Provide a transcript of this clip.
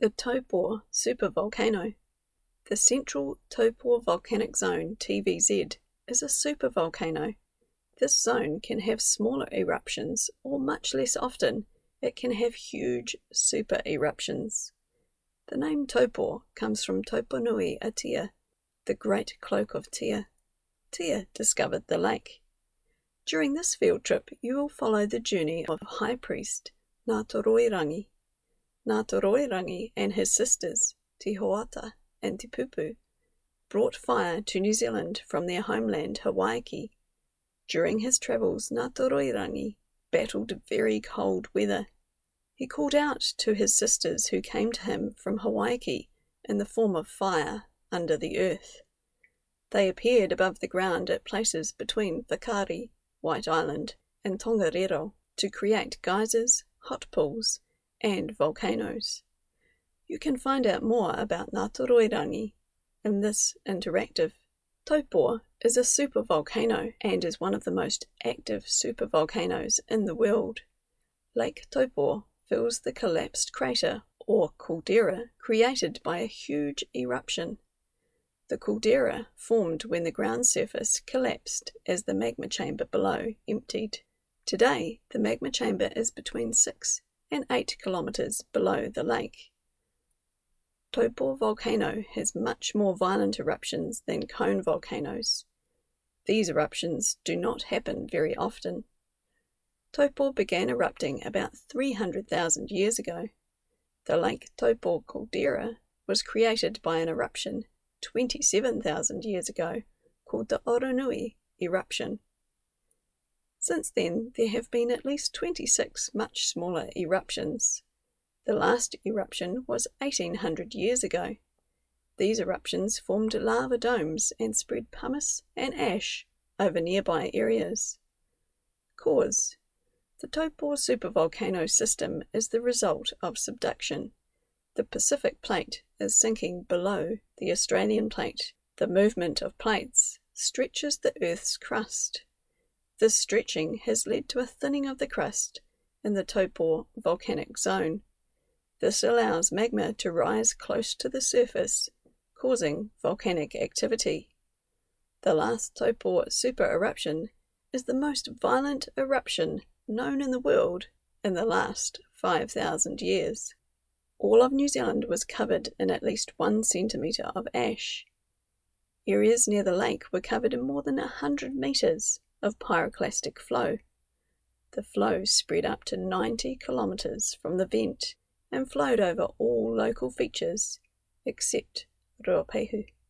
The Taupo supervolcano. The Central Taupo Volcanic Zone, TVZ, is a supervolcano. This zone can have smaller eruptions, or much less often, it can have huge super eruptions. The name Taupo comes from Tauponui a Tia, the Great Cloak of Tia. Tia discovered the lake. During this field trip, you will follow the journey of High Priest Ngātoroirangi. Ngātoroirangi and his sisters, Te Hoata and Te Pupu, brought fire to New Zealand from their homeland Hawaiki. During his travels, Ngātoroirangi battled very cold weather. He called out to his sisters who came to him from Hawaiki in the form of fire under the earth. They appeared above the ground at places between Whakaari, White Island, and Tongariro to create geysers, hot pools, and volcanoes. You can find out more about Ngātoroirangi in this interactive. Taupo is a supervolcano and is one of the most active supervolcanoes in the world. Lake Taupo fills the collapsed crater or caldera created by a huge eruption. The caldera formed when the ground surface collapsed as the magma chamber below emptied. Today, the magma chamber is between 6 and 8 kilometers below the lake. Taupo volcano has much more violent eruptions than cone volcanoes. These eruptions do not happen very often. Taupo began erupting about 300,000 years ago. The Lake Taupo caldera was created by an eruption 27,000 years ago called the Oronui eruption. Since then, there have been at least 26 much smaller eruptions. The last eruption was 1,800 years ago. These eruptions formed lava domes and spread pumice and ash over nearby areas. Cause: the Taupo supervolcano system is the result of subduction. The Pacific plate is sinking below the Australian plate. The movement of plates stretches the Earth's crust. This stretching has led to a thinning of the crust in the Taupo volcanic zone. This allows magma to rise close to the surface, causing volcanic activity. The last Taupo super eruption is the most violent eruption known in the world in the last 5,000 years. All of New Zealand was covered in at least 1 centimetre of ash. Areas near the lake were covered in more than 100 metres of pyroclastic flow. The flow spread up to 90 kilometres from the vent and flowed over all local features except Ruapehu.